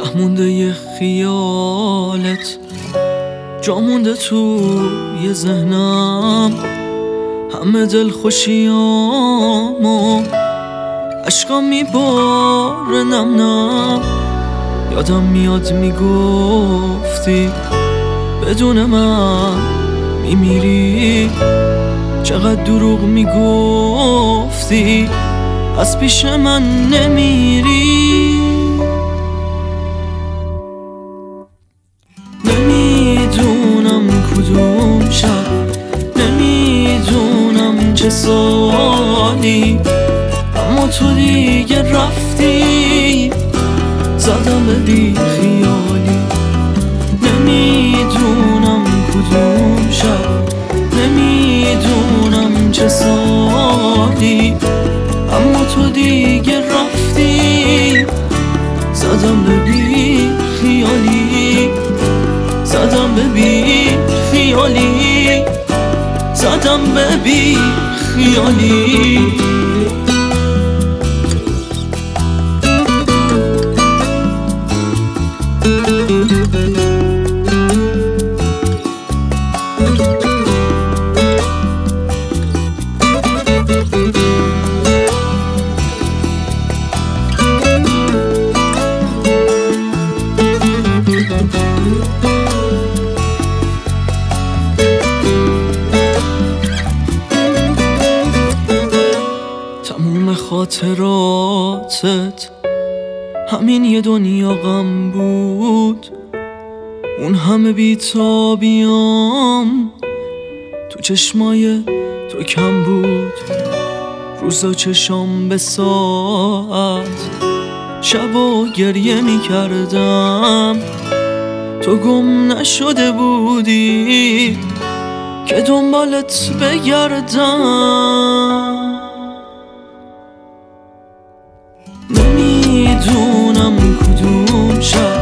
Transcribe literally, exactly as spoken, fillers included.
ته مونده یه خیالت، جا مونده توی ذهنم، همه دل خوشیامو عشقام میباره نم نم. یادم میاد میگفتی بدون من میمیری، چقدر دروغ میگفتی از پیش من نمیری. نمیدونم کدوم شب، نمیدونم چه سالی، اما تو دیگه رفتی، زدم به بی خیالی. نمیدونم کدوم شب، نمیدونم چه سالی، اما تو دیگه رفتی، زدم به بی خیالی، زدم به بی خیالی، زدم به بی خیالی. تموم خاطراتت همین یه دنیا غم بود، اون همه بیتابیام تو چشمای تو کم بود. روزا چشام به ساعت، شبا گریه می کردم، تو گم نشده بودی که دنبالت بگردم. نمیدونم کدوم شب،